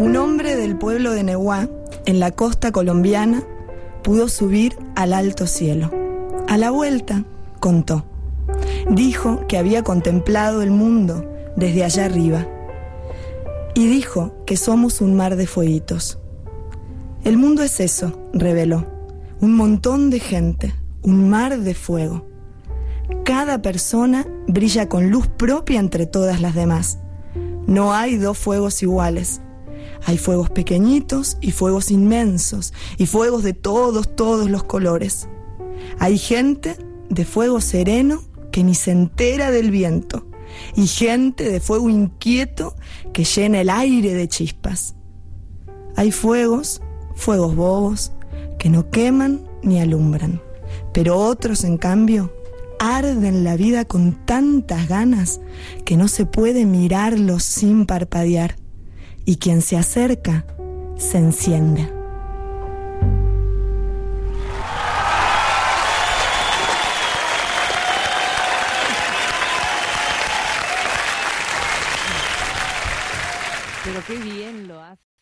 Un hombre del pueblo de Neguá, en la costa colombiana, pudo subir al alto cielo. A la vuelta, contó. Dijo que había contemplado el mundo desde allá arriba. Y dijo que somos un mar de fueguitos. El mundo es eso, reveló. Un montón de gente, un mar de fuego. Cada persona brilla con luz propia entre todas las demás. No hay dos fuegos iguales. Hay fuegos pequeñitos y fuegos inmensos, y fuegos de todos los colores. Hay gente de fuego sereno que ni se entera del viento, y gente de fuego inquieto que llena el aire de chispas. Hay fuegos bobos, que no queman ni alumbran, pero otros, en cambio, arden la vida con tantas ganas que no se puede mirarlos sin parpadear, y quien se acerca se enciende. Pero qué bien lo hace.